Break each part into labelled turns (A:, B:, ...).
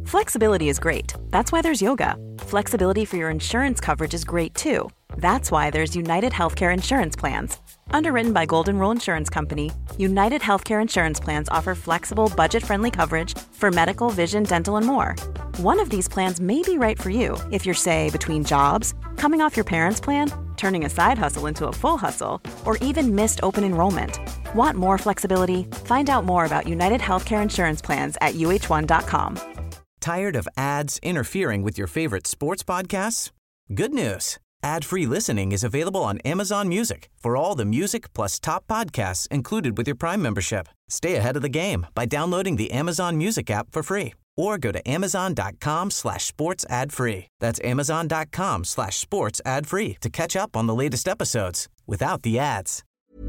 A: Flexibility is great. That's why there's yoga. Flexibility for your insurance coverage is great too. That's why there's United Healthcare Insurance Plans. Underwritten by Golden Rule Insurance Company, United Healthcare Insurance Plans offer flexible, budget-friendly coverage for medical, vision, dental, and more. One of these plans may be right for you if you're, say, between jobs, coming off your parents' plan, turning a side hustle into a full hustle, or even missed open enrollment. Want more flexibility? Find out more about United Healthcare Insurance Plans at uh1.com.
B: Tired of ads interfering with your favorite sports podcasts? Good news. Ad-free listening is available on Amazon Music for all the music plus top podcasts included with your Prime membership. Stay ahead of the game by downloading the Amazon Music app for free or go to amazon.com/sports ad free. That's amazon.com/sports ad free to catch up on the latest episodes without the ads.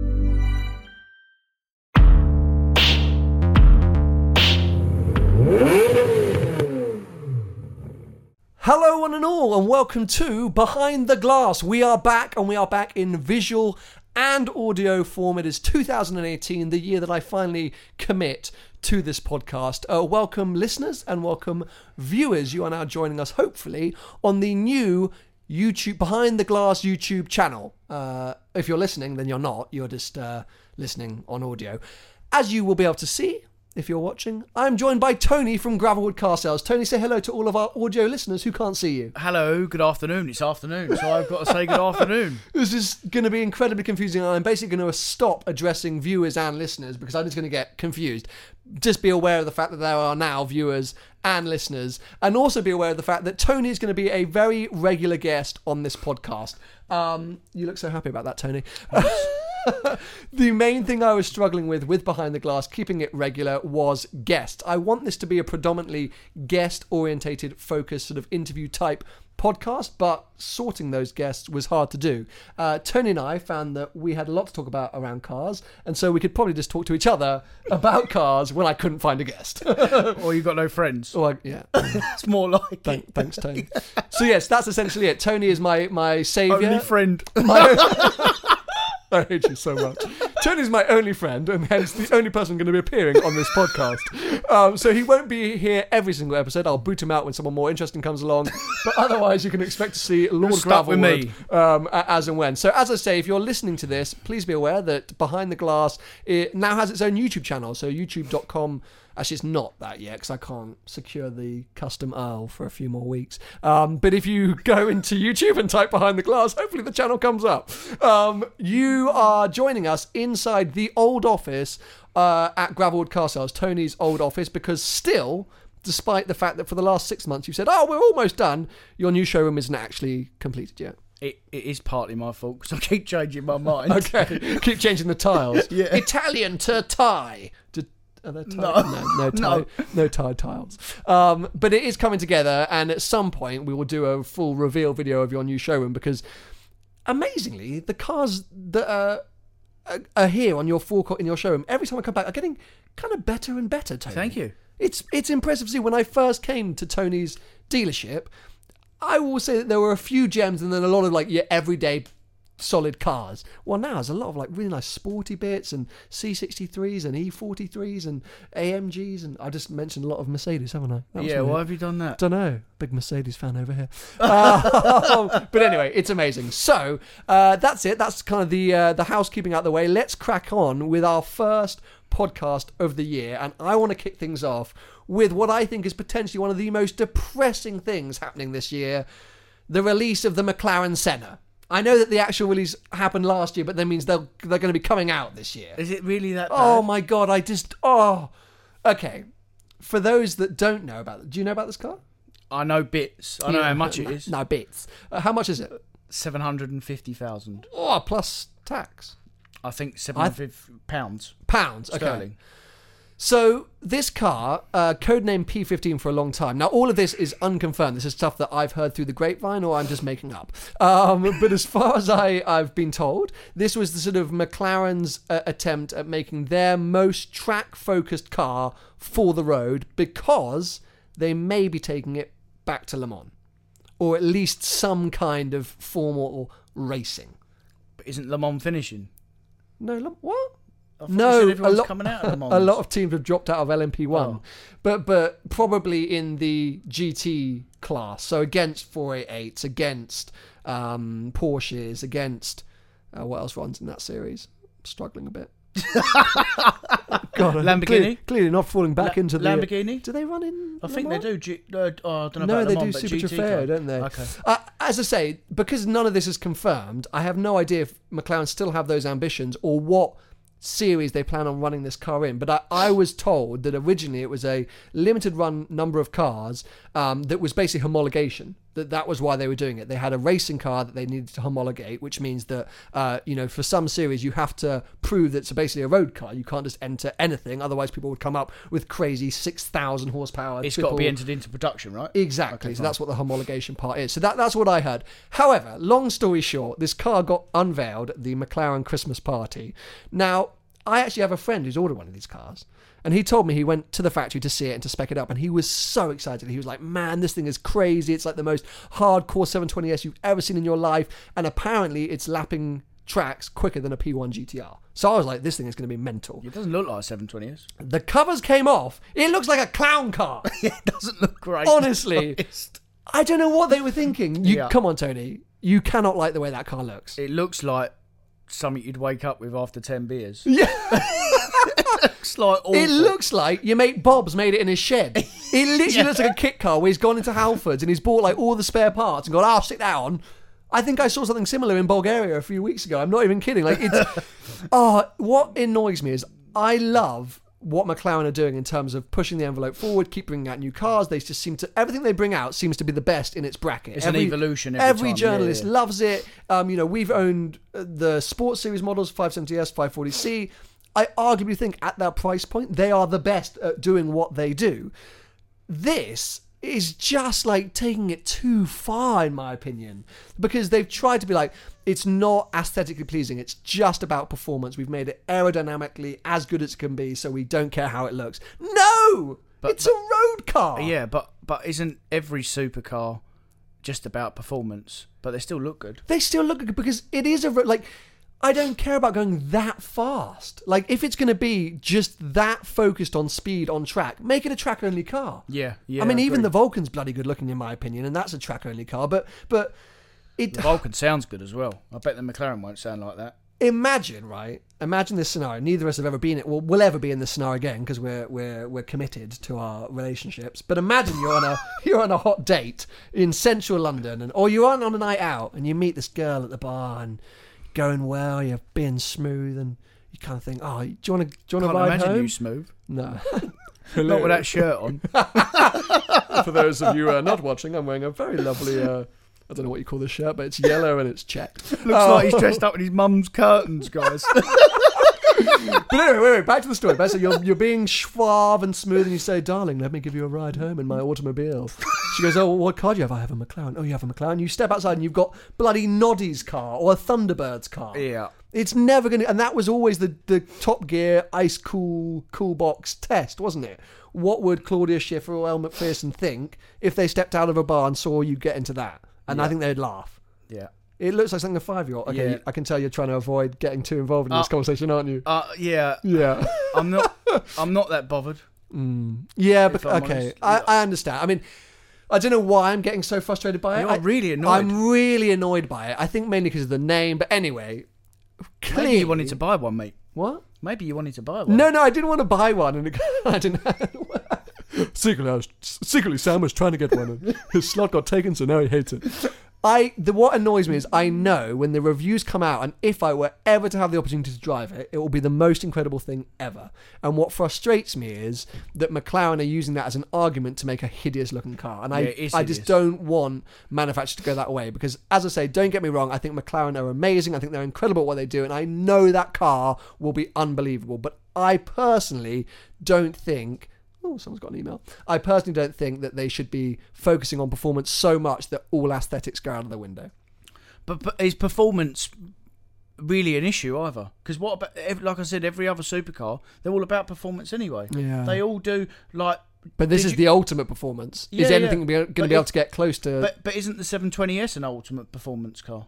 C: Hello one and all, and welcome to Behind the Glass. We are back, and we are back in visual and audio form. It is 2018, the year that I finally commit to this podcast. Welcome listeners and welcome viewers. You are now joining us, hopefully, on the new YouTube Behind the Glass YouTube channel. If you're listening, then you're not. You're just listening on audio. As you will be able to see, if you're watching, I'm joined by Tony from Gravelwood Car Sales. Tony, say hello to all of our audio listeners who can't see you.
D: Hello, good afternoon. It's afternoon, so I've got to say good afternoon.
C: This is going to be incredibly confusing, and I'm basically going to stop addressing viewers and listeners because I'm just going to get confused. Just be aware of the fact that there are now viewers and listeners, and also be aware of the fact that Tony is going to be a very regular guest on this podcast. You look so happy about that, Tony. The main thing I was struggling with Behind the Glass, keeping it regular, was guests. I want this to be a predominantly guest-orientated, focused sort of interview type podcast, but sorting those guests was hard to do. Tony and I found that we had a lot to talk about around cars, and so we could probably just talk to each other about cars when I couldn't find a guest.
D: Or you got no friends.
C: Yeah.
D: It's more like it.
C: Thanks, Tony. So yes, that's essentially it. Tony is my saviour.
D: Only friend.
C: I hate you so much. Tony's my only friend, and hence the only person going to be appearing on this podcast. So he won't be here every single episode. I'll boot him out when someone more interesting comes along. But otherwise, you can expect to see Lord Gravelwood as and when. So as I say, if you're listening to this, please be aware that Behind the Glass it now has its own YouTube channel. So youtube.com. Actually, it's not that yet because I can't secure the custom URL for a few more weeks. But if you go into YouTube and type Behind the Glass, hopefully the channel comes up. You are joining us inside the old office at Gravelwood Car Sales, Tony's old office, because still, despite the fact that for the last 6 months you've said, oh, we're almost done, your new showroom isn't actually completed yet.
D: It is partly my fault because I keep changing my mind.
C: Okay, keep changing the tiles.
D: Yeah.
C: Italian to Thai. Are there no Thai tiles. But it is coming together, and at some point we will do a full reveal video of your new showroom because, amazingly, the cars that are here on your forecourt in your showroom every time I come back are getting kind of better and better, Tony.
D: Thank you.
C: It's impressive to see. When I first came to Tony's dealership, I will say that there were a few gems and then a lot of like your everyday solid cars. Well, now there's a lot of like really nice sporty bits and C63s and E43s and AMGs, and I just mentioned a lot of Mercedes, haven't I?
D: Yeah, why have you done that?
C: Don't know. Big Mercedes fan over here. But anyway, it's amazing. So that's it. That's kind of the housekeeping out the way. Let's crack on with our first podcast of the year, and I want to kick things off with what I think is potentially one of the most depressing things happening this year: the release of the McLaren Senna. I know that the actual release happened last year, but that means they're going to be coming out this year.
D: Is it really that bad?
C: Oh my God, Okay. For those that don't know about it, do you know about this car?
D: I know bits. I know how much it is.
C: No, bits. How much is it?
D: 750,000.
C: Oh, plus tax.
D: I think £750.
C: Pounds, okay.
D: Sterling.
C: So this car, codenamed P15 for a long time. Now, all of this is unconfirmed. This is stuff that I've heard through the grapevine or I'm just making up. But as far as I've been told, this was the sort of McLaren's attempt at making their most track-focused car for the road because they may be taking it back to Le Mans. Or at least some kind of formal racing.
D: But isn't Le Mans finishing?
C: No, what?
D: I thought you said everyone's coming out of the Mons.
C: A lot of teams have dropped out of LMP1,
D: Oh.
C: but probably in the GT class. So against 488s, against Porsches, against what else runs in that series? I'm struggling a bit. God,
D: Lamborghini?
C: Clearly not falling back into the
D: Lamborghini.
C: Do they run in?
D: I think
C: Le
D: they
C: Mans?
D: do. I don't know
C: No,
D: about
C: they
D: Le
C: do
D: Mans, but
C: Super
D: GT
C: Trofeo,
D: car.
C: don't they?
D: Okay.
C: As I say, because none of this is confirmed, I have no idea if McLaren still have those ambitions or what series they plan on running this car in. But I was told that originally it was a limited run number of cars that was basically homologation. That was why they were doing it. They had a racing car that they needed to homologate, which means that for some series you have to prove that it's basically a road car. You can't just enter anything, otherwise people would come up with crazy 6,000 horsepower.
D: It's got to be entered into production, right?
C: Exactly.
D: Okay,
C: So
D: fine.
C: that's what the homologation part is. So that's what I heard. However, long story short, this car got unveiled at the McLaren Christmas party. Now, I actually have a friend who's ordered one of these cars. And he told me he went to the factory to see it and to spec it up. And he was so excited. He was like, man, this thing is crazy. It's like the most hardcore 720S you've ever seen in your life. And apparently it's lapping tracks quicker than a P1 GTR. So I was like, this thing is going to be mental.
D: It doesn't look like a 720S.
C: The covers came off. It looks like a clown car.
D: It doesn't look great.
C: Honestly.
D: to be honest.
C: I don't know what they were thinking.
D: Yeah.
C: Come on, Tony. You cannot like the way that car looks.
D: It looks like something you'd wake up with after 10 beers.
C: Yeah.
D: It looks like awful.
C: It looks like your mate Bob's made it in his shed. It literally looks like a kit car where he's gone into Halfords and he's bought like all the spare parts and gone, I'll stick that on. I think I saw something similar in Bulgaria a few weeks ago. I'm not even kidding. Like it's what annoys me is I love what McLaren are doing in terms of pushing the envelope forward, keep bringing out new cars. They just seem to, everything they bring out seems to be the best in its bracket.
D: It's an evolution
C: Every
D: time.
C: journalist
D: Yeah.
C: loves it. We've owned the sports series models, 570S, 540C. I arguably think at that price point, they are the best at doing what they do. This is just like taking it too far, in my opinion, because they've tried to be like, it's not aesthetically pleasing. It's just about performance. We've made it aerodynamically as good as it can be, so we don't care how it looks. No, it's a road car.
D: Yeah, but isn't every supercar just about performance? But they still look good.
C: They still look good because it is I don't care about going that fast. Like, if it's going to be just that focused on speed on track, make it a track-only car.
D: Yeah.
C: I mean, even
D: agree.
C: the Vulcan's bloody good looking in my opinion, and that's a track-only car. But it.
D: The Vulcan sounds good as well. I bet the McLaren won't sound like that.
C: Imagine this scenario. Neither of us have ever been it. Well, we'll ever be in this scenario again because we're committed to our relationships. But imagine you're on a hot date in central London, or you're on a night out and you meet this girl at the bar and going well, you're being smooth, and you kind of think, oh, do you want to
D: Can't
C: ride
D: imagine
C: home?
D: you smooth.
C: No.
D: Not with that shirt on.
C: For those of you not watching, I'm wearing a very lovely. I don't know what you call this shirt, but it's yellow and it's checked.
D: Looks like he's dressed up in his mum's curtains, guys.
C: But anyway, wait, back to the story. So you're being suave and smooth, and you say, darling, let me give you a ride home in my automobile. She goes, oh, what car do you have? I have a McLaren. Oh, you have a McLaren? You step outside and you've got bloody Noddy's car or a Thunderbird's car.
D: Yeah.
C: It's never going to... And that was always the Top Gear ice cool box test, wasn't it? What would Claudia Schiffer or Elle Macpherson think if they stepped out of a bar and saw you get into that? And I think they'd laugh.
D: Yeah.
C: It looks like something a 5-year-old. Okay,
D: Yeah.
C: I can tell you're trying to avoid getting too involved in this conversation, aren't you?
D: Yeah.
C: Yeah.
D: I'm not that bothered.
C: Yeah, but
D: If I'm
C: okay.
D: honest.
C: I understand. I mean, I don't know why I'm getting so frustrated by it.
D: You're really annoyed.
C: I'm really annoyed by it. I think mainly because of the name. But anyway, clearly...
D: Maybe you wanted to buy one, mate.
C: What?
D: Maybe you wanted to buy one.
C: No, I didn't want to buy one. And I didn't... Secretly, Sam was trying to get one. And his slot got taken, so now he hates it. What annoys me is I know when the reviews come out, and if I were ever to have the opportunity to drive it, it will be the most incredible thing ever. And what frustrates me is that McLaren are using that as an argument to make a hideous looking car. And
D: it is
C: I just
D: hideous.
C: don't want manufacturers to go that way because, as I say, don't get me wrong, I think McLaren are amazing. I think they're incredible at what they do, and I know that car will be unbelievable. But I personally don't think... Oh, someone's got an email. I personally don't think that they should be focusing on performance so much that all aesthetics go out of the window.
D: But is performance really an issue either? Because what about, like I said, every other supercar, they're all about performance anyway.
C: Yeah.
D: They all do, like...
C: But this
D: Did
C: is
D: you-
C: the ultimate performance.
D: Yeah,
C: Is anything
D: yeah.
C: going to
D: But
C: be able to get close to...
D: But isn't the 720S an ultimate performance car?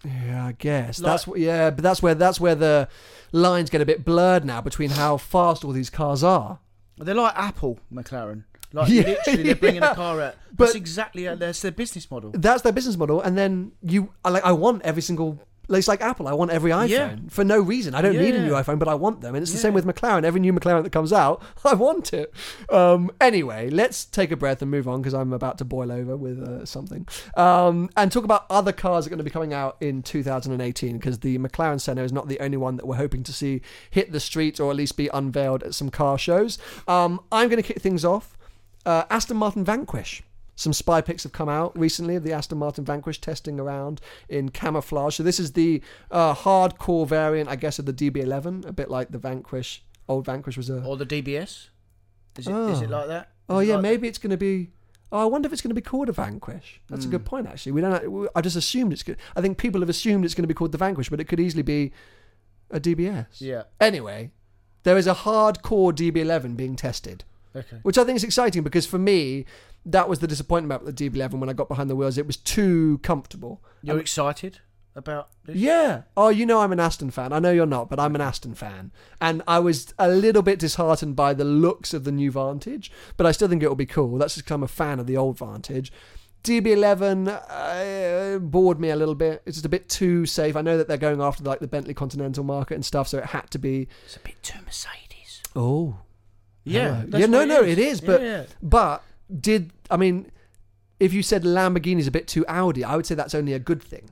C: Yeah, I guess
D: Like-
C: but that's where the lines get a bit blurred now between how fast all these cars are.
D: They're like Apple, McLaren. Like
C: Yeah,
D: literally, they're bringing a car out.
C: But-
D: That's exactly that's their business model.
C: That's their business model, and then I want every single. It's like Apple. I want every iPhone
D: Yeah.
C: for no reason. I don't need a new
D: Yeah.
C: iPhone, but I want them, and it's the
D: Yeah.
C: same with McLaren. Every new McLaren that comes out, I want it. Anyway, let's take a breath and move on because I'm about to boil over with something, and talk about other cars that are going to be coming out in 2018 because the McLaren Senna is not the only one that we're hoping to see hit the streets or at least be unveiled at some car shows. I'm going to kick things off. Aston Martin Vanquish. Some spy pics have come out recently of the Aston Martin Vanquish testing around in camouflage. So this is the hardcore variant, I guess, of the DB11, a bit like the Vanquish. Old Vanquish was a...
D: Or the DBS. Is it like that?
C: Oh,
D: Is it
C: yeah,
D: like
C: maybe it's going to be... Oh, I wonder if it's going to be called a Vanquish. That's a good point, actually. We don't. I just assumed it's good. I think people have assumed it's going to be called the Vanquish, but it could easily be a DBS.
D: Yeah.
C: Anyway, there is a hardcore DB11 being tested.
D: Okay.
C: Which I think is exciting because for me, that was the disappointment about the DB11 when I got behind the wheels. It was too comfortable.
D: You're excited about this?
C: Yeah. Oh, I'm an Aston fan. I know you're not, but I'm an Aston fan. And I was a little bit disheartened by the looks of the new Vantage, but I still think it'll be cool. That's just because I'm a fan of the old Vantage. DB11 bored me a little bit. It's just a bit too safe. I know that they're going after like the Bentley Continental market and stuff, so it had to be...
D: It's a bit too Mercedes.
C: Oh.
D: Yeah.
C: Yeah, no, it is. But
D: Yeah.
C: if you said Lamborghini's a bit too Audi, I would say that's only a good thing.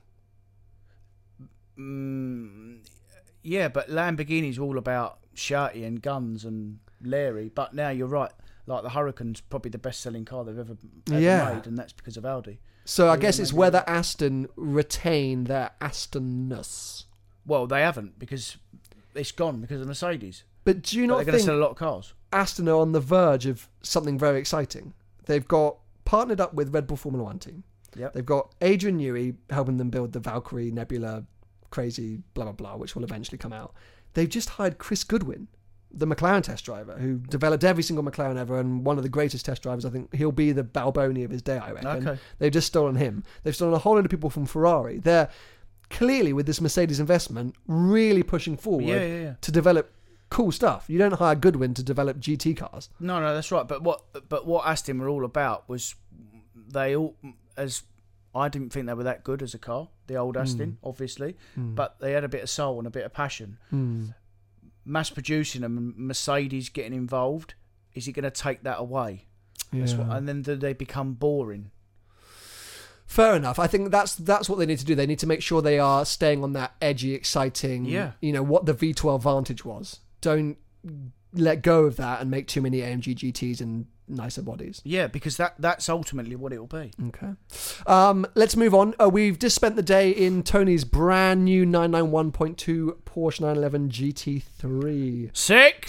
D: Yeah, but Lamborghini's all about shouty and guns and Larry. But now you're right. Like the Huracan's probably the best-selling car they've ever made, and that's because of Audi.
C: So I guess it's whether Aston retain their Astonness.
D: Well, they haven't because it's gone because of Mercedes.
C: But do you
D: But
C: not
D: they're going to
C: think
D: sell a lot of cars?
C: Aston are on the verge of something very exciting? They've got partnered up with Red Bull Formula One team.
D: Yep.
C: They've got Adrian Newey helping them build the Valkyrie Nebula crazy blah blah blah, which will eventually come out. They've just hired Chris Goodwin, the McLaren test driver, who developed every single McLaren ever and one of the greatest test drivers. I think he'll be the Balboni of his day, I reckon.
D: Okay.
C: They've just stolen him. They've stolen a whole lot of people from Ferrari. They're clearly, with this Mercedes investment, really pushing forward to develop cool stuff. You don't hire Goodwin to develop GT cars.
D: No, that's right. But what Aston were all about was they all, as I didn't think they were that good as a car, the old Aston, obviously, but they had a bit of soul and a bit of passion. Mass producing them and Mercedes getting involved, is it going to take that away? And then do they become boring?
C: Fair enough. I think that's what they need to do. They need to make sure they are staying on that edgy, exciting, what the V12 Vantage was. Don't let go of that and make too many AMG GTs and nicer bodies.
D: Yeah, because that's ultimately what it will be.
C: Okay. Let's move on. We've just spent the day in Tony's brand new 991.2 Porsche 911 GT3.
D: Sick!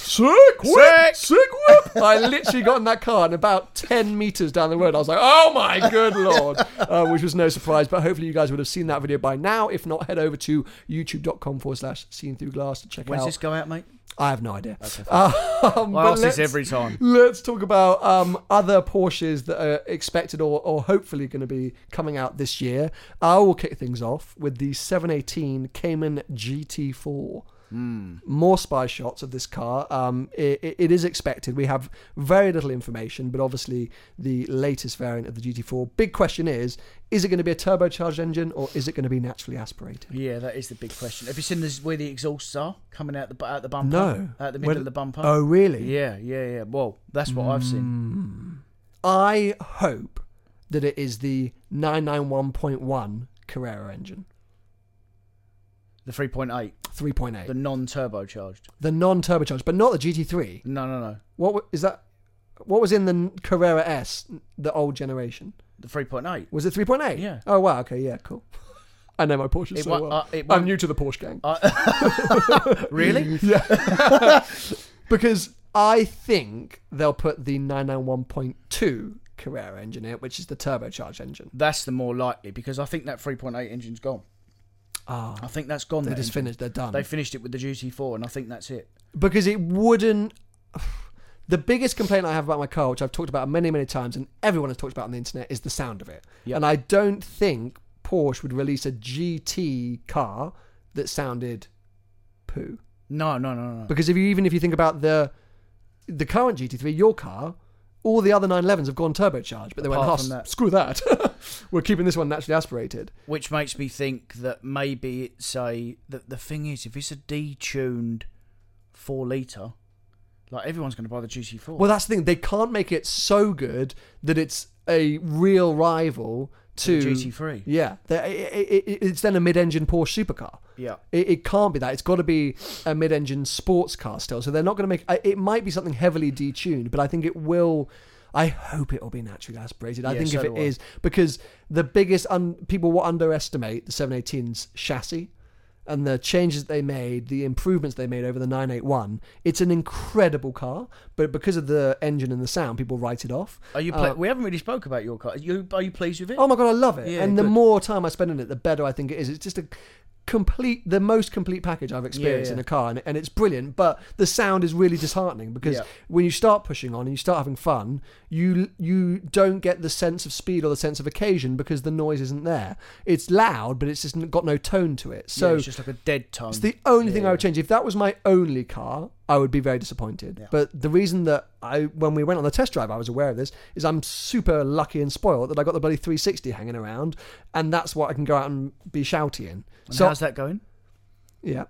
C: Whip! I literally got in that car and about 10 meters down the road I was like, oh my good lord, which was no surprise, but hopefully you guys would have seen that video by now. If not, head over to youtube.com/seeing-through-glass to check
D: When's
C: out.
D: this go out, mate?
C: I have no idea.
D: Okay,
C: I
D: ask this every time.
C: Let's talk about other Porsches that are expected or hopefully going to be coming out this year. I will kick things off with the 718 Cayman GT4. More spy shots of this car. It is expected. We have very little information, but obviously the latest variant of the GT4. Big question is it going to be a turbocharged engine or is it going to be naturally aspirated?
D: Yeah, that is the big question. Have you seen where the exhausts are coming out the bumper?
C: No.
D: Out the middle of the bumper?
C: Oh, really?
D: Yeah. Well, that's what I've seen.
C: I hope that it is the 991.1 Carrera engine.
D: The 3.8.
C: 3.8.
D: The non-turbocharged.
C: The non-turbocharged, but not the GT3.
D: No.
C: What is that? What was in the Carrera S, the old generation?
D: The 3.8.
C: Was it 3.8?
D: Yeah.
C: Oh, wow. Okay, yeah, cool. I know my Porsche so well. I'm new to the Porsche gang.
D: Really?
C: Yeah. Because I think they'll put the 991.2 Carrera engine in it, which is the turbocharged engine.
D: That's the more likely, because I think that 3.8 engine's gone. I think that's gone.
C: They just finished. They're done.
D: They finished it with the GT4, and I think that's it.
C: Because it wouldn't... The biggest complaint I have about my car, which I've talked about many, many times, and everyone has talked about on the internet, is the sound of it.
D: Yep.
C: And I don't think Porsche would release a GT car that sounded poo.
D: No.
C: Because if you think about the current GT3, your car, all the other 911s have gone turbocharged, but they
D: Apart
C: went,
D: from that.
C: screw that. We're keeping this one naturally aspirated.
D: Which makes me think that maybe it's the thing is, if it's a detuned 4 litre, like everyone's going to buy the GT4.
C: Well, that's the thing. They can't make it so good that it's a real rival to
D: the GT3.
C: Yeah, it's then a mid-engine Porsche supercar.
D: Yeah,
C: it can't be that. It's got to be a mid-engine sports car still. So they're not going to make. It might be something heavily detuned, but I think it will. I hope it will be naturally aspirated. I think
D: so
C: if it is, because the biggest people will underestimate the 718's chassis. And the changes they made, the improvements they made over the 981, it's an incredible car. But because of the engine and the sound, people write it off.
D: Are you? We haven't really spoke about your car. Are you pleased with it?
C: Oh my God, I love it.
D: Yeah,
C: and the
D: good.
C: more time I spend in it, the better I think it is. It's just the most complete package I've experienced in a car, and it's brilliant. But the sound is really disheartening because when you start pushing on and you start having fun, you don't get the sense of speed or the sense of occasion because the noise isn't there. It's loud, but it's just got no tone to it. So
D: it's just like a dead tone.
C: It's the only thing I would change. If that was my only car, I would be very disappointed. Yeah. But the reason that when we went on the test drive, I was aware of this, is I'm super lucky and spoiled that I got the bloody 360 hanging around, and that's what I can go out and be shouty in.
D: And how's that going?
C: Yeah.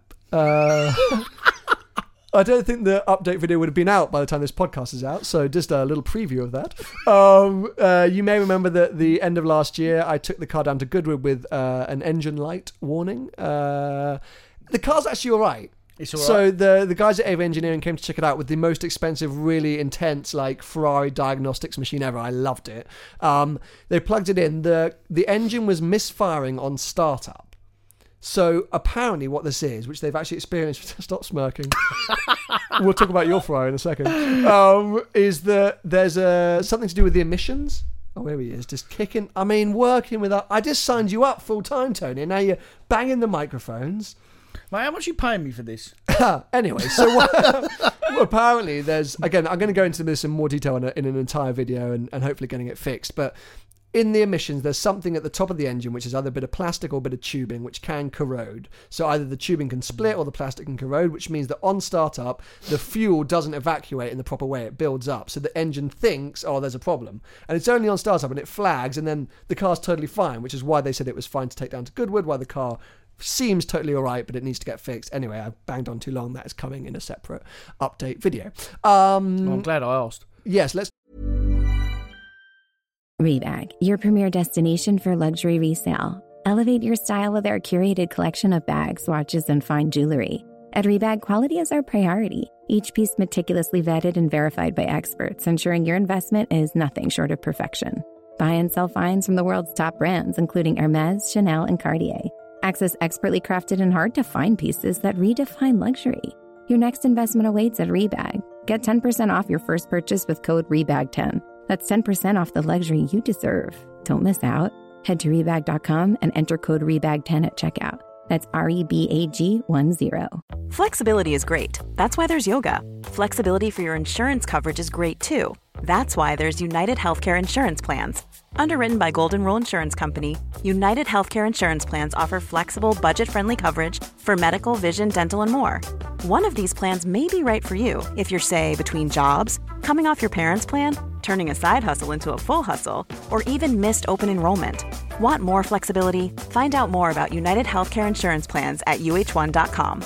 C: I don't think the update video would have been out by the time this podcast is out, so just a little preview of that. You may remember that at the end of last year, I took the car down to Goodwood with an engine light warning. The car's actually all right.
D: It's all right.
C: So the guys at Ava Engineering came to check it out with the most expensive, really intense, like Ferrari diagnostics machine ever. I loved it. They plugged it in. The engine was misfiring on startup. So apparently what this is, which they've actually experienced, stop smirking, we'll talk about your Ferrari in a second, is that there's something to do with the emissions. Oh, here he is, just kicking, working with I just signed you up full time, Tony, and now you're banging the microphones.
D: Mate, how much are you paying me for this?
C: Anyway, so apparently there's, again, I'm going to go into this in more detail in an entire video and hopefully getting it fixed, but in the emissions, there's something at the top of the engine, which is either a bit of plastic or a bit of tubing, which can corrode. So either the tubing can split or the plastic can corrode, which means that on startup, the fuel doesn't evacuate in the proper way. It builds up. So the engine thinks, oh, there's a problem. And it's only on startup and it flags, and then the car's totally fine, which is why they said it was fine to take down to Goodwood, why the car seems totally all right, but it needs to get fixed. Anyway, I've banged on too long. That is coming in a separate update video.
D: I'm glad I asked.
C: Yes, let's...
E: Rebag, your premier destination for luxury resale. Elevate your style with our curated collection of bags, watches, and fine jewelry. At Rebag, quality is our priority. Each piece meticulously vetted and verified by experts, ensuring your investment is nothing short of perfection. Buy and sell finds from the world's top brands, including Hermes, Chanel, and Cartier. Access expertly crafted and hard-to-find pieces that redefine luxury. Your next investment awaits at Rebag. Get 10% off your first purchase with code REBAG10. That's 10% off the luxury you deserve. Don't miss out. Head to Rebag.com and enter code REBAG10 at checkout. That's REBAG10.
A: Flexibility is great. That's why there's yoga. Flexibility for your insurance coverage is great too. That's why there's United Healthcare Insurance Plans. Underwritten by Golden Rule Insurance Company, United Healthcare Insurance Plans offer flexible, budget-friendly coverage for medical, vision, dental, and more. One of these plans may be right for you if you're, say, between jobs, coming off your parents' plan, turning a side hustle into a full hustle, or even missed open enrollment. Want more flexibility? Find out more about United Healthcare Insurance Plans at uh1.com.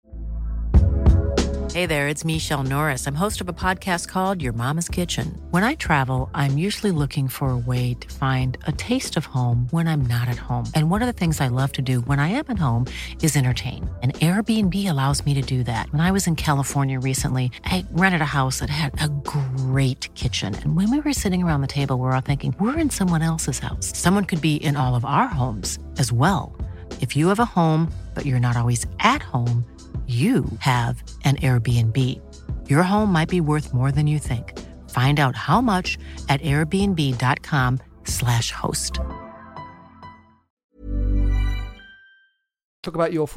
F: Hey there, it's Michelle Norris. I'm host of a podcast called Your Mama's Kitchen. When I travel, I'm usually looking for a way to find a taste of home when I'm not at home. And one of the things I love to do when I am at home is entertain. And Airbnb allows me to do that. When I was in California recently, I rented a house that had a great kitchen. And when we were sitting around the table, we were all thinking, we're in someone else's house. Someone could be in all of our homes as well. If you have a home, but you're not always at home, you have an Airbnb. Your home might be worth more than you think. Find out how much at airbnb.com/host.
C: Talk about your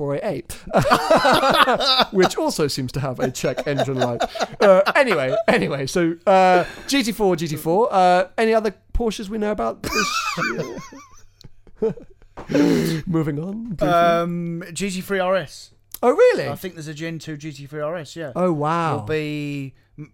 C: 488, which also seems to have a check engine light. Anyway, so GT4. Any other Porsches we know about this year? Moving on.
D: GT3 RS.
C: Oh, really?
D: I think there's a Gen 2 GT3 RS, yeah.
C: Oh, wow.
D: Will be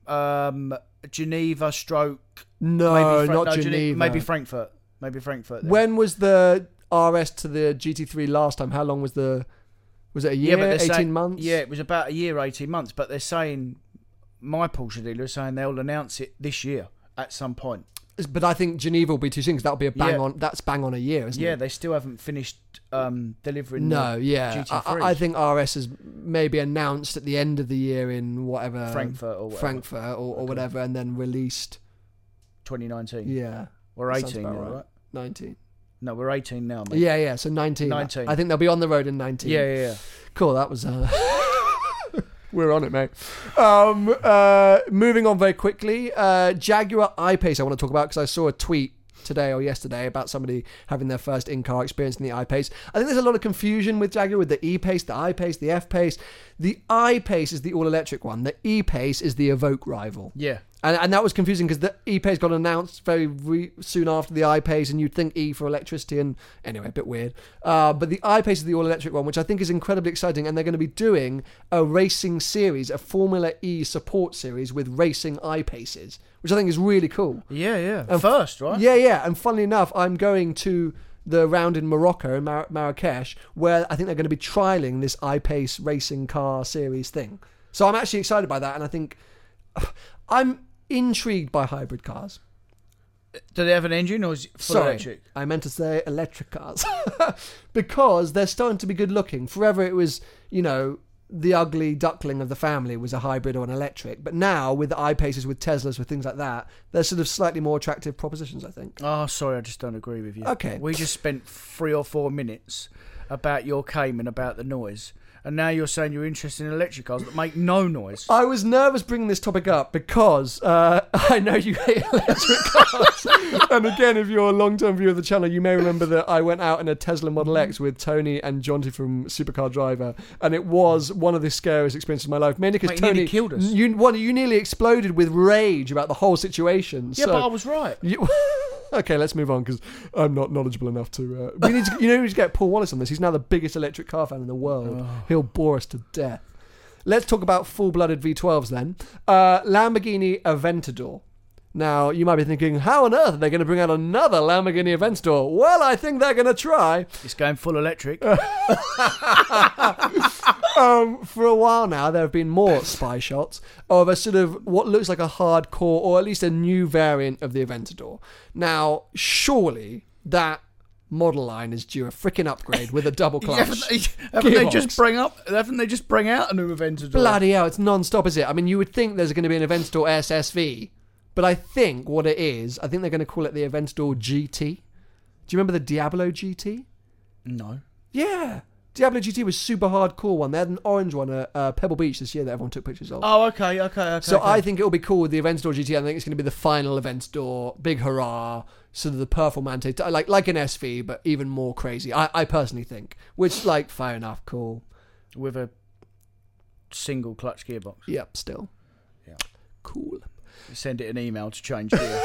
D: Geneva stroke...
C: No, not Geneva.
D: Maybe Frankfurt. Then.
C: When was the RS to the GT3 last time? How long was the... Was it a year, 18 months?
D: Yeah, it was about a year, 18 months. But they're saying... My Porsche dealer is saying they'll announce it this year at some point.
C: But I think Geneva will be too soon because that'll be that's bang on a year, isn't it?
D: Yeah, they still haven't finished delivering
C: GT3s. I think RS is maybe announced at the end of the year in whatever... Frankfurt or whatever, and then released...
D: 2019.
C: Yeah.
D: We're 18 now, right?
C: 19.
D: No, we're 18 now, mate.
C: Yeah, so 19. 19. I think they'll be on the road in 19.
D: Yeah.
C: Cool, that was... We're on it, mate. Moving on very quickly, Jaguar I-Pace I want to talk about because I saw a tweet today or yesterday about somebody having their first in-car experience in the I-Pace. I think there's a lot of confusion with Jaguar with the E-Pace, the I-Pace, the F-Pace. The I-Pace is the all-electric one. The E-Pace is the Evoque rival.
D: Yeah.
C: And that was confusing because the E-Pace got announced very soon after the I-Pace, and you'd think E for electricity, and anyway, a bit weird. But the I-Pace is the all-electric one, which I think is incredibly exciting, and they're going to be doing a racing series, a Formula E support series with racing I-Paces, which I think is really cool.
D: Yeah.
C: And
D: first, right?
C: Yeah. And funnily enough, I'm going to the round in Morocco, in Marrakesh, where I think they're going to be trialling this I-Pace racing car series thing. So I'm actually excited by that, and I think... I'm intrigued by hybrid cars.
D: Do they have an engine or is it full electric?
C: I meant to say electric cars. Because they're starting to be good looking. Forever it was, the ugly duckling of the family was a hybrid or an electric. But now with the I-Paces, with Teslas, with things like that, they're sort of slightly more attractive propositions, I think.
D: Oh, sorry, I just don't agree with you.
C: Okay.
D: We just spent 3 or 4 minutes about your Cayman, about the noise. And now you're saying you're interested in electric cars that make no noise.
C: I was nervous bringing this topic up because I know you hate electric cars. And again, if you're a long-term viewer of the channel, you may remember that I went out in a Tesla Model X with Tony and Jonty from Supercar Driver, and it was one of the scariest experiences of my life. Mainly because Tony
D: nearly killed us.
C: You nearly exploded with rage about the whole situation.
D: Yeah, but I was right.
C: Okay, let's move on because I'm not knowledgeable enough to... we need to get Paul Wallace on this. He's now the biggest electric car fan in the world. Oh. He'll bore us to death. Let's talk about full-blooded V12s then. Lamborghini Aventador. Now, you might be thinking, how on earth are they going to bring out another Lamborghini Aventador? Well, I think they're going to try.
D: It's going full electric.
C: For a while now, there have been more spy shots of a sort of what looks like a hardcore, or at least a new variant of the Aventador. Now, surely that model line is due a freaking upgrade with a double clutch.
D: Haven't they just bring out a new Aventador?
C: Bloody hell, it's non-stop, is it? I mean, you would think there's going to be an Aventador SSV, but I think what it is, I think they're going to call it the Aventador GT. Do you remember the Diablo GT?
D: No.
C: Yeah. Diablo GT was super hardcore one. They had an orange one at Pebble Beach this year that everyone took pictures of.
D: Oh, okay.
C: So I think it'll be cool with the Aventador GT. I think it's going to be the final Aventador, big hurrah, sort of the performante, like an SV, but even more crazy. I personally think, which, fair enough, cool.
D: With a single clutch gearbox.
C: Yep, still.
D: Yeah.
C: Cool.
D: Send it an email to change gear.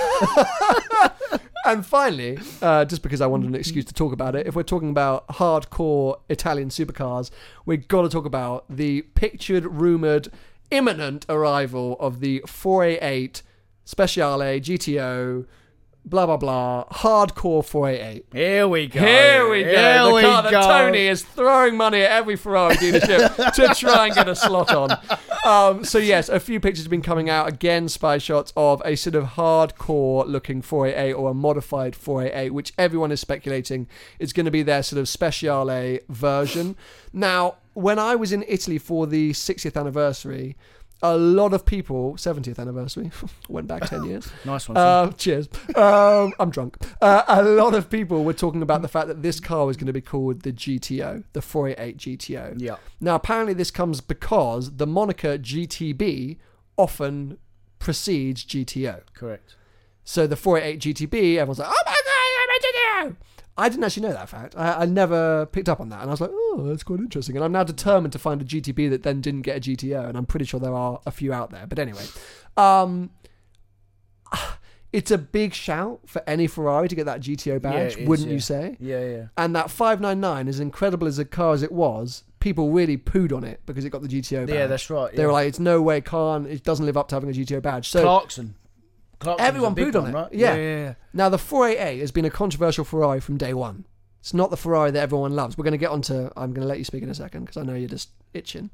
C: And finally, just because I wanted an excuse to talk about it, if we're talking about hardcore Italian supercars, we've got to talk about the pictured, rumoured, imminent arrival of the 488 Speciale GTO, blah, blah, blah, hardcore 488.
D: Here we go.
C: The car that Tony is throwing money at every Ferrari dealership to try and get a slot on. So yes, a few pictures have been coming out, again, spy shots of a sort of hardcore looking 488 or a modified 488, which everyone is speculating is going to be their sort of Speciale version. Now, when I was in Italy for the 60th anniversary, a lot of people, 70th anniversary, went back 10 years.
D: Nice one.
C: Cheers. I'm drunk. A lot of people were talking about the fact that this car was going to be called the GTO, the 488 GTO.
D: Yeah.
C: Now, apparently this comes because the moniker GTB often precedes GTO.
D: Correct.
C: So the 488 GTB, everyone's like, oh my God, I'm a GTO! I didn't actually know that fact. I never picked up on that. And I was like, oh, that's quite interesting. And I'm now determined to find a GTB that then didn't get a GTO. And I'm pretty sure there are a few out there. But anyway, it's a big shout for any Ferrari to get that GTO badge, wouldn't you say?
D: Yeah.
C: And that 599, as incredible as a car as it was, people really pooed on it because it got the GTO badge.
D: Yeah, that's right.
C: They were like, it's no way, it doesn't live up to having a GTO badge. So
D: Clarkson
C: everyone pooed on it.
D: Right?
C: Yeah. Now, the 488 has been a controversial Ferrari from day one. It's not the Ferrari that everyone loves. We're going to get onto... I'm going to let you speak in a second because I know you're just itching.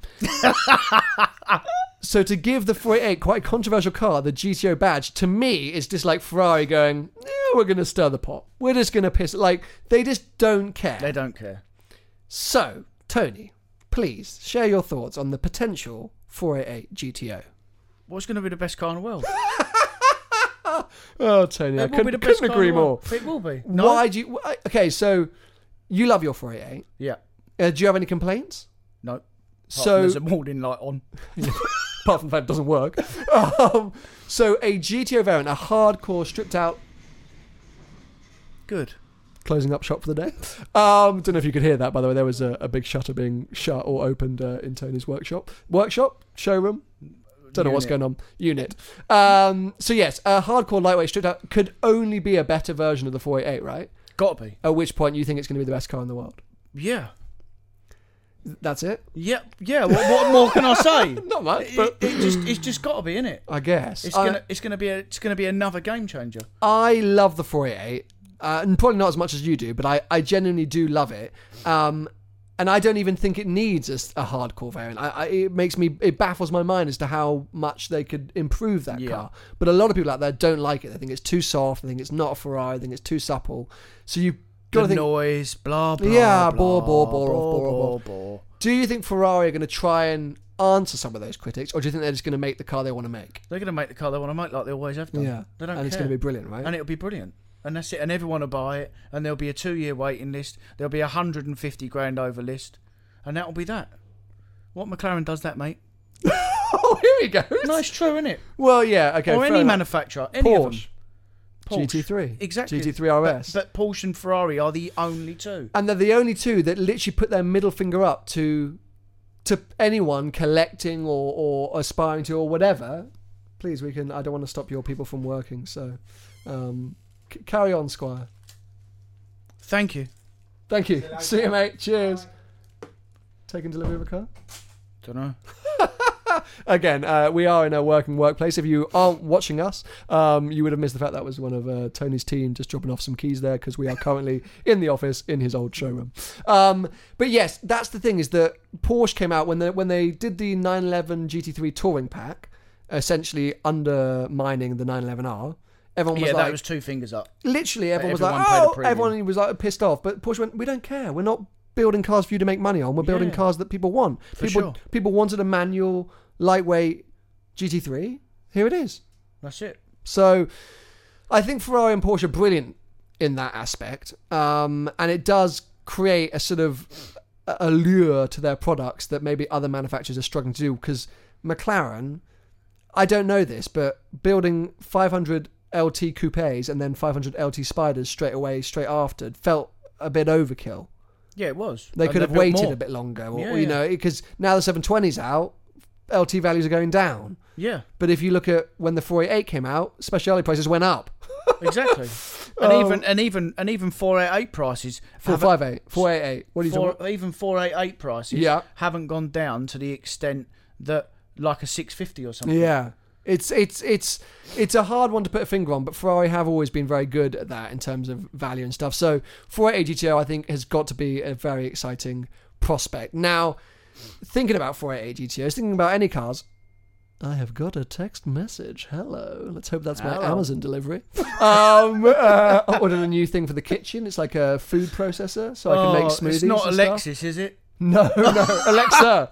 C: So to give the 488, quite a controversial car, the GTO badge, to me, is just like Ferrari going, we're going to stir the pot. We're just going to piss... Like, they just don't care.
D: They don't care.
C: So, Tony, please share your thoughts on the potential 488 GTO.
D: What's going to be the best car in the world?
C: Oh, Tony, I couldn't agree more.
D: It will be. No?
C: Why do you... Okay, so you love your 488.
D: Yeah.
C: Do you have any complaints?
D: No.
C: So
D: there's a morning light on.
C: Apart from the fact it doesn't work. So a GTO variant, a hardcore, stripped out...
D: Good.
C: Closing up shop for the day. Don't know if you could hear that, by the way. There was a big shutter being shut or opened in Tony's workshop. Showroom? Don't know what's going on. Unit. So yes, a hardcore lightweight stripped out could only be a better version of the 488, right?
D: Got to be.
C: At which point you think it's going to be the best car in the world?
D: Yeah.
C: That's it?
D: Yeah. What more can I say?
C: Not much, but
D: it's just got to be, innit?
C: I guess
D: It's gonna be another game changer.
C: I love the 488, and probably not as much as you do, but I genuinely do love it. And I don't even think it needs a hardcore variant. It baffles my mind as to how much they could improve that car. But a lot of people out there don't like it. They think it's too soft. They think it's not a Ferrari. They think it's too supple. So you've got to think...
D: noise, blah, blah,
C: yeah,
D: blah.
C: bore. Do you think Ferrari are going to try and answer some of those critics, or do you think they're just going to make the car they want to make?
D: They're going to make the car they want to make like they always have done.
C: Yeah.
D: They don't care.
C: And it's going to be brilliant, right?
D: And it'll be brilliant. And that's it. And everyone will buy it. And there'll be a 2-year waiting list. There'll be 150 grand over list. And that'll be that. What McLaren does that, mate?
C: Oh, here he goes.
D: No, it's true, isn't it?
C: Well, yeah, okay.
D: Or any manufacturer. Any of them. Porsche.
C: GT3.
D: Exactly.
C: GT3 RS.
D: But Porsche and Ferrari are the only two.
C: And they're the only two that literally put their middle finger up to anyone collecting or aspiring to or whatever. Please, I don't want to stop your people from working, so carry on, Squire.
D: Thank you.
C: Thank you. See you, mate. Cheers. Taking delivery of a car?
D: Don't know.
C: Again, we are in a working workplace. If you aren't watching us, you would have missed the fact that was one of Tony's team just dropping off some keys there because we are currently in the office in his old showroom. But yes, that's the thing, is that Porsche came out when they did the 911 GT3 touring pack, essentially undermining the 911R. Everyone was
D: that was 2 fingers up.
C: Literally, everyone was like pissed off. But Porsche went, we don't care. We're not building cars for you to make money on. We're building cars that people want. People wanted a manual, lightweight GT3. Here it is.
D: That's it.
C: So I think Ferrari and Porsche are brilliant in that aspect. And it does create a sort of allure to their products that maybe other manufacturers are struggling to do. Because McLaren, I don't know this, but building 500 LT coupes and then 500 LT Spiders straight after felt a bit overkill.
D: Yeah, it was.
C: They could have waited a bit longer, because now the 720's out, LT values are going down.
D: Yeah.
C: But if you look at when the 488 came out, specialty prices went up.
D: Exactly. And even 488 prices.
C: 488. What are you talking about?
D: Even 488 prices haven't gone down to the extent that like a 650 or something.
C: Yeah. It's a hard one to put a finger on, but Ferrari have always been very good at that in terms of value and stuff. So 488 GTO, I think, has got to be a very exciting prospect. Now, thinking about 488 GTOs, thinking about any cars, I have got a text message. Hello. Let's hope that's my Amazon delivery. I ordered a new thing for the kitchen. It's like a food processor, so I can make smoothies.
D: It's not Alexis, is it?
C: No, Alexa.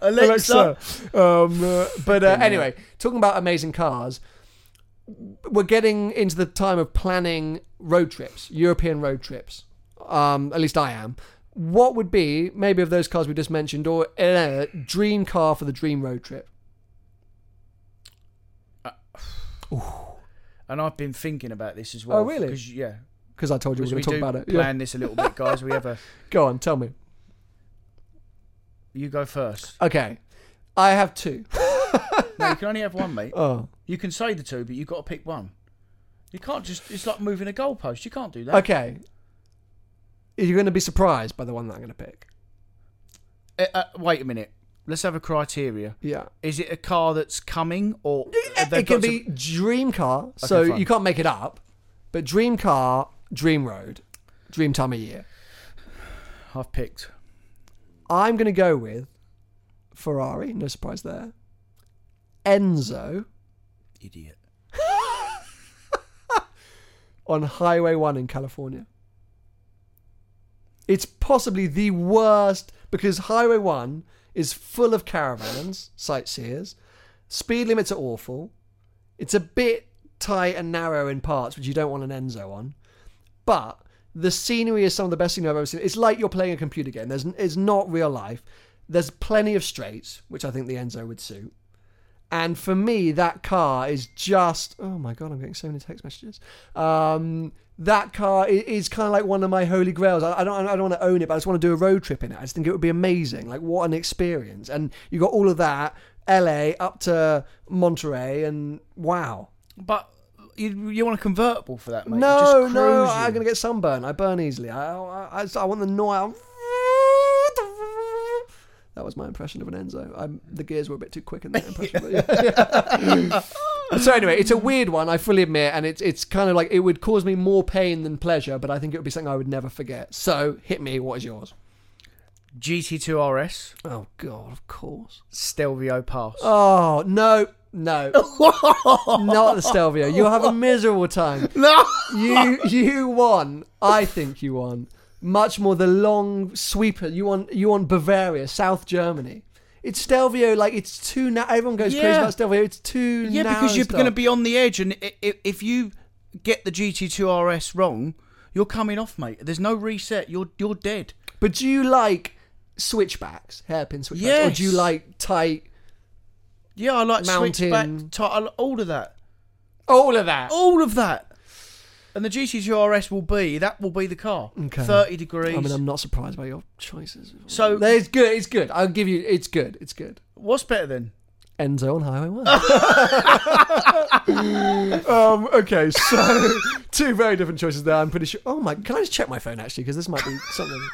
C: Anyway, talking about amazing cars, we're getting into the time of planning road trips, European road trips. At least I am. What would be, maybe of those cars we just mentioned, or a dream car for the dream road trip?
D: And I've been thinking about this as well.
C: Oh, really? Because I told you we were going to talk about it.
D: Plan this a little bit, guys. We have a...
C: Go on, tell me.
D: You go first.
C: Okay. I have 2.
D: No, you can only have one, mate.
C: Oh.
D: You can say the 2, but you've got to pick one. You can't just... It's like moving a goalpost. You can't do that.
C: Okay. You're going to be surprised by the one that I'm going to pick.
D: Wait a minute. Let's have a criteria.
C: Yeah.
D: Is it a car that's coming or...
C: It can be dream car, so
D: fine.
C: you can't make it up. But dream car, dream road, dream time of year.
D: I've picked.
C: I'm going to go with Ferrari, no surprise there. Enzo.
D: Idiot.
C: On Highway 1 in California. It's possibly the worst because Highway 1 is full of caravans, sightseers. Speed limits are awful. It's a bit tight and narrow in parts, which you don't want an Enzo on. But the scenery is some of the best scenery I've ever seen. It's like you're playing a computer game. It's not real life. There's plenty of straights, which I think the Enzo would suit. And for me, that car is just... Oh my God, I'm getting so many text messages. That car is kind of like one of my holy grails. I don't want to own it, but I just want to do a road trip in it. I just think it would be amazing. Like, what an experience. And you got all of that, LA up to Monterey, and wow.
D: But you want a convertible for that, mate?
C: No, I'm going to get sunburn. I burn easily. I want the noise. That was my impression of an Enzo. The gears were a bit too quick in that impression. So anyway, it's a weird one, I fully admit, and it's kind of like it would cause me more pain than pleasure, but I think it would be something I would never forget. So hit me. What is yours?
D: GT2 RS.
C: Oh God, of course.
D: Stelvio Pass.
C: Oh no. Not the Stelvio. You'll have a miserable time.
D: No.
C: You won. I think you won. Much more the long sweeper. You want Bavaria, South Germany. It's Stelvio, like it's too now. Everyone goes crazy about Stelvio. It's too
D: narrow. Because you're going to be on the edge, and if you get the GT2 RS wrong, you're coming off, mate. There's no reset. You're dead.
C: But do you like switchbacks, hairpin switchbacks,
D: yes.
C: or do you like tight?
D: Yeah, I like
C: mountain,
D: switchback, tight, all of that.
C: All of that.
D: All of that. And the GT2 RS will be the car. Okay. 30 degrees.
C: I mean, I'm not surprised by your choices.
D: So
C: it's good. It's good. I'll give you. It's good. It's good.
D: What's better then?
C: Enzo on Highway 1. Okay, so 2 very different choices there. I'm pretty sure. Oh my! Can I just check my phone actually? Because this might be something.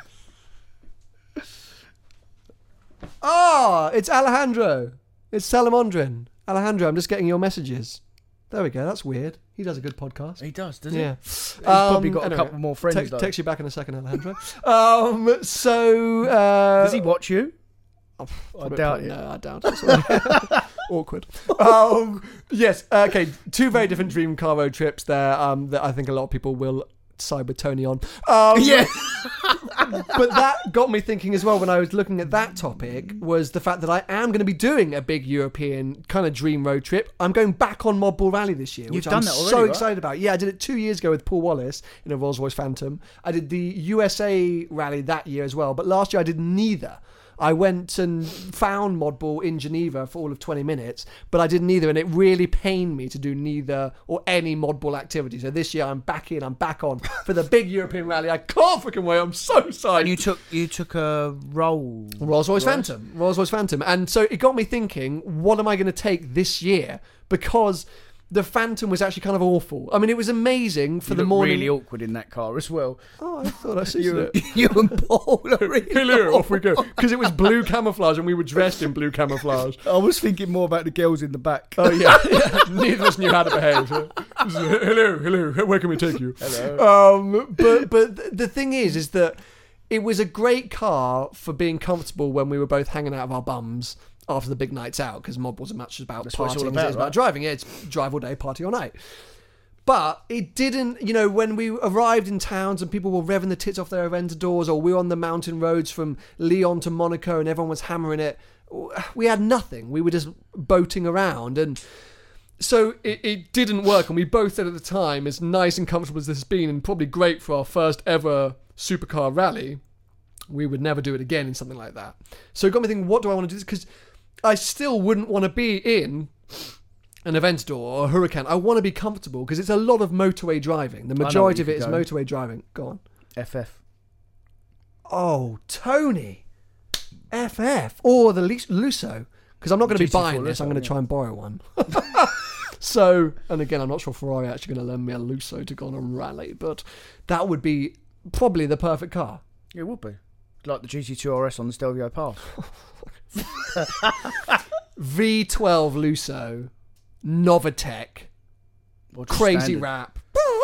C: It's Alejandro. It's Salamandrin. Alejandro, I'm just getting your messages. There we go. That's weird. He does a good podcast.
D: He does, doesn't he?
C: Yeah.
D: He's probably got a couple more friends.
C: Text you back in a second, Alejandro.
D: Does he watch you? I doubt it.
C: No, I doubt it. Awkward. Yes. Okay. 2 very different dream car road trips there. That I think a lot of people will side with Tony on.
D: Yeah.
C: But that got me thinking as well when I was looking at that topic was the fact that I am going to be doing a big European kind of dream road trip. I'm going back on Mod Ball Rally this year, which I'm so excited about. Yeah, I did it 2 years ago with Paul Wallace in a Rolls-Royce Phantom. I did the USA Rally that year as well, but last year I did neither. I went and found Mod Ball in Geneva for all of 20 minutes, but I did neither, and it really pained me to do neither or any Mod Ball activity. So this year I'm back on for the big European rally. I can't freaking wait. I'm so excited.
D: And you took a
C: Rolls-Royce Phantom. Rolls-Royce Phantom. And so it got me thinking, what am I going to take this year? Because the Phantom was actually kind of awful. I mean, it was amazing for the morning.
D: Really awkward in that car as well.
C: Oh, I thought I suited it.
D: You and Paul are really
C: Hello, off we go. Because it was blue camouflage and we were dressed in blue camouflage.
D: I was thinking more about the girls in the back.
C: Oh, yeah. Neither of us knew how to behave. Hello, where can we take you?
D: Hello.
C: But the thing is that it was a great car for being comfortable when we were both hanging out of our bums after the big nights out, because Mod wasn't much about
D: That's
C: partying,
D: about,
C: it's about driving. Yeah, it's drive all day, party all night. But it didn't, when we arrived in towns and people were revving the tits off their Aventadors, or we were on the mountain roads from Lyon to Monaco and everyone was hammering it, we had nothing. We were just boating around, and so it didn't work. And we both said at the time, as nice and comfortable as this has been, and probably great for our first ever supercar rally, we would never do it again in something like that. So it got me thinking, what do I want to do? Because I still wouldn't want to be in an Aventador or a Huracan. I want to be comfortable because it's a lot of motorway driving. The majority of it is motorway driving. Go on.
D: FF.
C: Oh, Tony. FF. Or the Lusso. Because I'm not going to be buying this. I'm going to try and borrow one. So, and again, I'm not sure Ferrari are actually going to lend me a Lusso to go on a rally, but that would be probably the perfect car.
D: It would be. Like the GT2 RS on the Stelvio Pass.
C: V12 Lusso, Novatec, crazy
D: standard.
C: rap.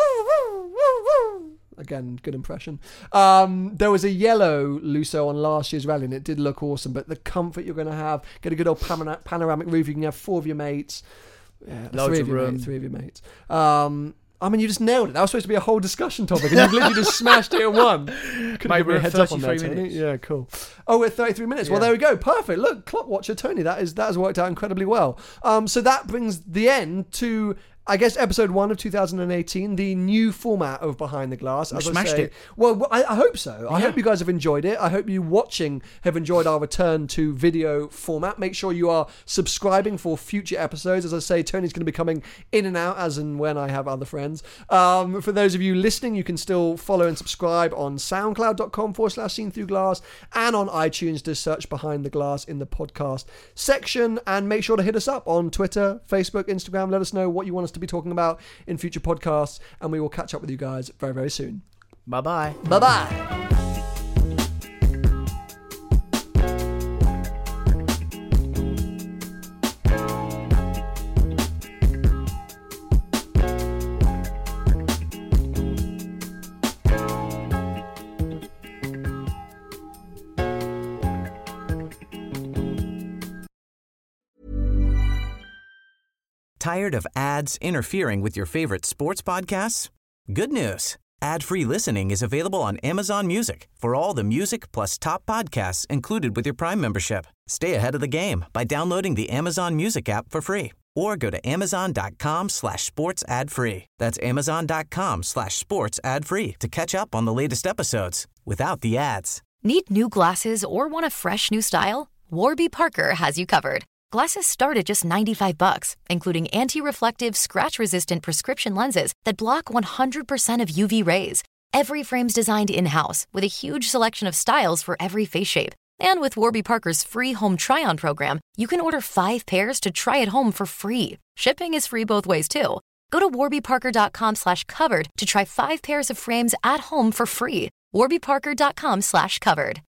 C: Again, good impression. There was a yellow Lusso on last year's rally and it did look awesome, but the comfort you're going to have, get a good old panoramic roof, you can have 4 of your mates. Yeah,
D: Loads of room.
C: 3 of your mates. I mean, you just nailed it. That was supposed to be a whole discussion topic, and you've literally just smashed it in one. Couldn't give me a heads up on that, Tony.
D: minutes.
C: Yeah, cool. Oh, we're 33 minutes. Well, there we go. Perfect. Look, clock watcher Tony. That has worked out incredibly well. So that brings the end to, I guess, episode 1 of 2018, the new format of Behind the Glass.
D: We smashed it.
C: Well, I hope so. I hope you guys have enjoyed it. I hope you watching have enjoyed our return to video format. Make sure you are subscribing for future episodes. As I say, Tony's going to be coming in and out as and when I have other friends. For those of you listening, you can still follow and subscribe on soundcloud.com/seenthroughglass and on iTunes. Just search Behind the Glass in the podcast section, and make sure to hit us up on Twitter, Facebook, Instagram. Let us know what you want us to be talking about in future podcasts, and we will catch up with you guys very, very soon.
D: Bye-bye.
C: Bye-bye.
B: Tired of ads interfering with your favorite sports podcasts? Good news. Ad-free listening is available on Amazon Music for all the music plus top podcasts included with your Prime membership. Stay ahead of the game by downloading the Amazon Music app for free or go to amazon.com/sports ad free. That's amazon.com/sports ad free to catch up on the latest episodes without the ads.
G: Need new glasses or want a fresh new style? Warby Parker has you covered. Glasses start at just $95, including anti-reflective, scratch-resistant prescription lenses that block 100% of UV rays. Every frame's designed in-house with a huge selection of styles for every face shape. And with Warby Parker's free home try-on program, you can order 5 pairs to try at home for free. Shipping is free both ways, too. Go to warbyparker.com/covered to try 5 pairs of frames at home for free. warbyparker.com/covered.